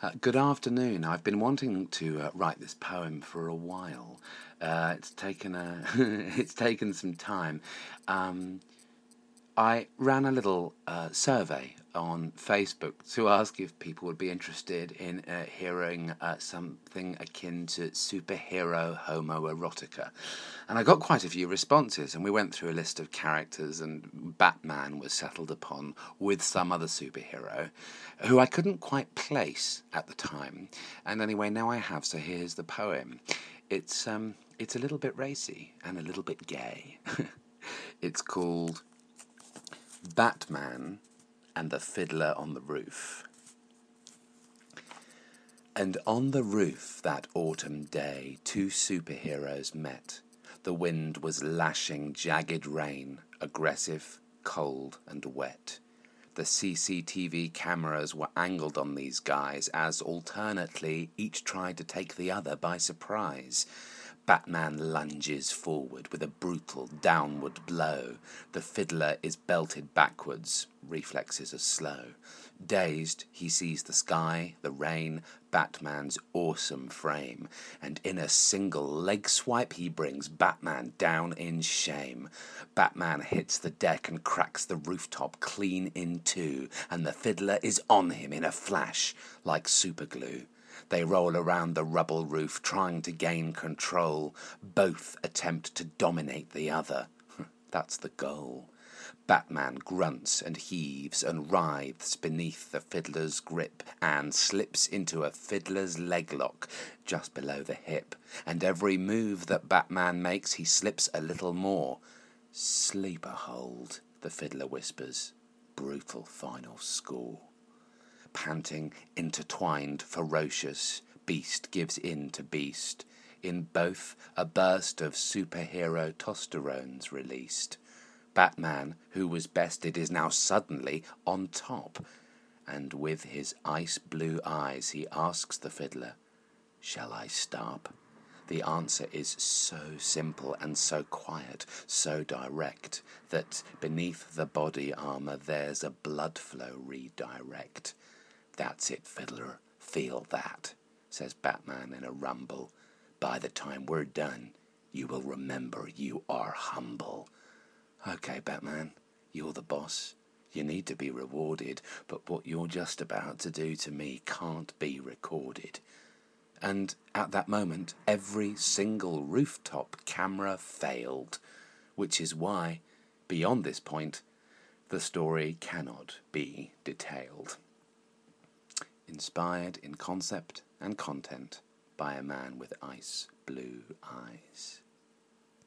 Good afternoon. I've been wanting to write this poem for a while. It's taken it's taken some time. Um, I ran a little survey on Facebook to ask if people would be interested in hearing something akin to superhero homoerotica. And I got quite a few responses, and we went through a list of characters, and Batman was settled upon with some other superhero who I couldn't quite place at the time. And anyway, now I have, so here's the poem. It's a little bit racy and a little bit gay. It's called Batman and the Fiddler on the Roof. And on the roof that autumn day, two superheroes met. The wind was lashing jagged rain, aggressive, cold, and wet. The CCTV cameras were angled on these guys as alternately each tried to take the other by surprise. Batman lunges forward with a brutal downward blow. The Fiddler is belted backwards. Reflexes are slow. Dazed, he sees the sky, the rain, Batman's awesome frame, and in a single leg swipe he brings Batman down in shame. Batman hits the deck and cracks the rooftop clean in two, and the Fiddler is on him in a flash, like superglue. They roll around the rubble roof, trying to gain control. Both attempt to dominate the other. That's the goal. Batman grunts and heaves and writhes beneath the Fiddler's grip and slips into a Fiddler's leg lock just below the hip. And every move that Batman makes, he slips a little more. Sleeper hold, the Fiddler whispers. Brutal final score. Panting, intertwined, ferocious, beast gives in to beast. In both, a burst of superhero testosterone's released. Batman, who was bested, is now suddenly on top. And with his ice blue eyes, he asks the Fiddler, "Shall I stop?" The answer is so simple and so quiet, so direct, that beneath the body armor there's a blood flow redirect. "That's it, Fiddler, feel that," says Batman in a rumble. "By the time we're done, you will remember you are humble." "Okay, Batman, you're the boss. You need to be rewarded, but what you're just about to do to me can't be recorded." And at that moment, every single rooftop camera failed, which is why, beyond this point, the story cannot be detailed. Inspired in concept and content by a man with ice blue eyes.